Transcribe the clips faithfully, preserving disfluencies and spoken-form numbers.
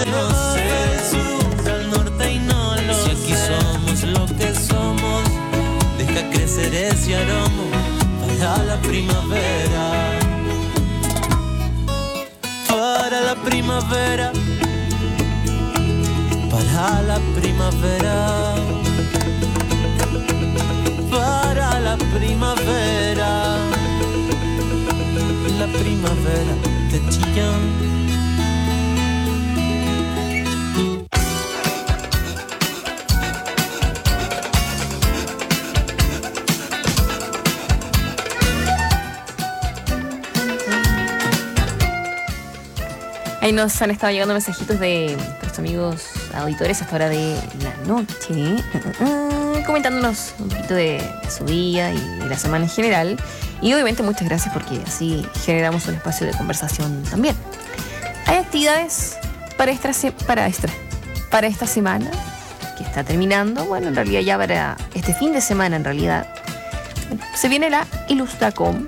conoce del sur al norte y no lo sé. Si aquí somos lo que somos, deja crecer ese aroma para la primavera. Para la primavera, para la primavera, para la primavera, la primavera de Chillán. Ahí nos han estado llegando mensajitos de nuestros amigos auditores a esta hora de la noche, comentándonos un poquito de, de su día y de la semana en general. Y obviamente muchas gracias porque así generamos un espacio de conversación también. Hay actividades para esta, para esta, para esta semana que está terminando. Bueno, en realidad ya para este fin de semana en realidad. Se viene la Ilustracom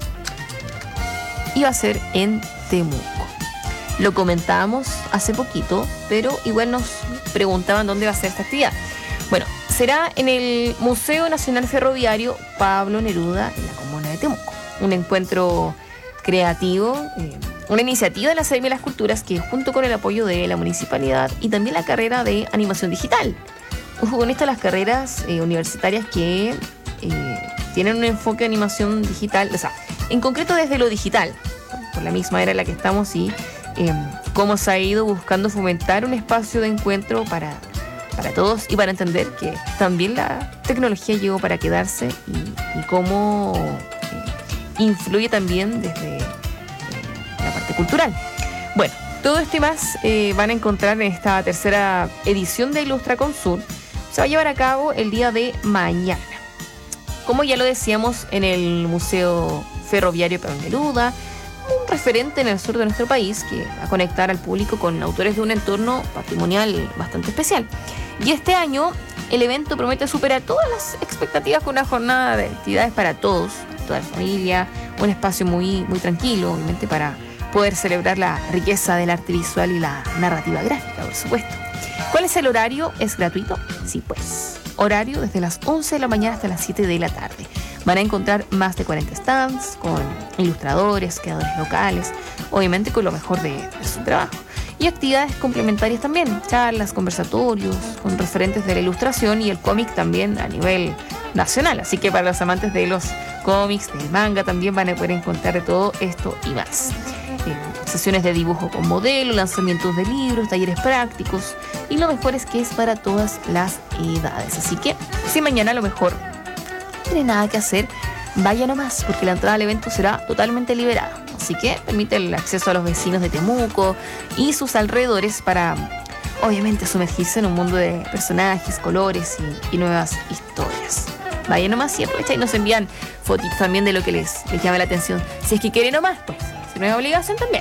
y va a ser en Temuco. Lo comentábamos hace poquito, pero igual nos preguntaban dónde va a ser esta actividad. Bueno, será en el Museo Nacional Ferroviario Pablo Neruda, en la comuna de Temuco. Un encuentro creativo, eh, una iniciativa de la Academia de las Culturas que, junto con el apoyo de la municipalidad y también la carrera de animación digital. Ojo con esto, las carreras eh, universitarias que eh, tienen un enfoque de animación digital, o sea, en concreto desde lo digital, por la misma era en la que estamos y Eh, cómo se ha ido buscando fomentar un espacio de encuentro para, para todos y para entender que también la tecnología llegó para quedarse y, y cómo eh, influye también desde eh, la parte cultural. Bueno, todo esto y más eh, van a encontrar en esta tercera edición de Ilustracom Sur. Se va a llevar a cabo el día de mañana. Como ya lo decíamos, en el Museo Ferroviario Pablo Neruda, un referente en el sur de nuestro país que va a conectar al público con autores de un entorno patrimonial bastante especial. Y este año el evento promete superar todas las expectativas con una jornada de actividades para todos, toda la familia, un espacio muy, muy tranquilo, obviamente, para poder celebrar la riqueza del arte visual y la narrativa gráfica, por supuesto. ¿Cuál es el horario? ¿Es gratuito? Sí, pues. Horario desde las once de la mañana hasta las siete de la tarde. Van a encontrar más de cuarenta stands con ilustradores, creadores locales, obviamente con lo mejor de, de su trabajo. Y actividades complementarias también, charlas, conversatorios, con referentes de la ilustración y el cómic también a nivel nacional. Así que para los amantes de los cómics, del manga, también van a poder encontrar de todo esto y más. Eh, sesiones de dibujo con modelo, lanzamientos de libros, talleres prácticos. Y lo mejor es que es para todas las edades. Así que si mañana a lo mejor no tiene nada que hacer, vaya nomás, porque la entrada al evento será totalmente liberada. Así que permite el acceso a los vecinos de Temuco y sus alrededores para, obviamente, sumergirse en un mundo de personajes, colores y, y nuevas historias. Vaya nomás y aprovecha y nos envían fotitos también de lo que les, les llama la atención. Si es que quiere nomás, pues, si no es obligación también.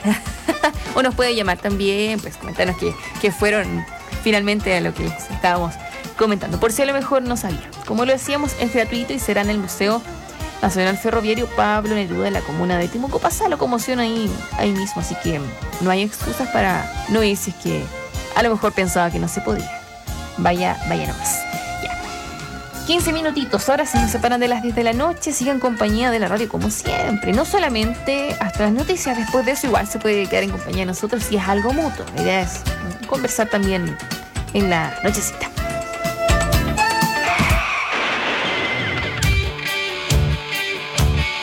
O nos puede llamar también, pues comentarnos que, que fueron finalmente a lo que les estábamos comentando. Por si a lo mejor no sabía. Como lo decíamos, es gratuito y será en el Museo Nacional Ferroviario Pablo Neruda, en la comuna de Temuco. Pasa locomoción ahí, ahí mismo, así que no hay excusas para no ir si es que a lo mejor pensaba que no se podía. Vaya, vaya nomás. Ya. quince minutitos, ahora se nos separan de las diez de la noche. Sigan en compañía de la radio como siempre. No solamente hasta las noticias, después de eso igual se puede quedar en compañía de nosotros si es algo mutuo. La idea es conversar también en la nochecita.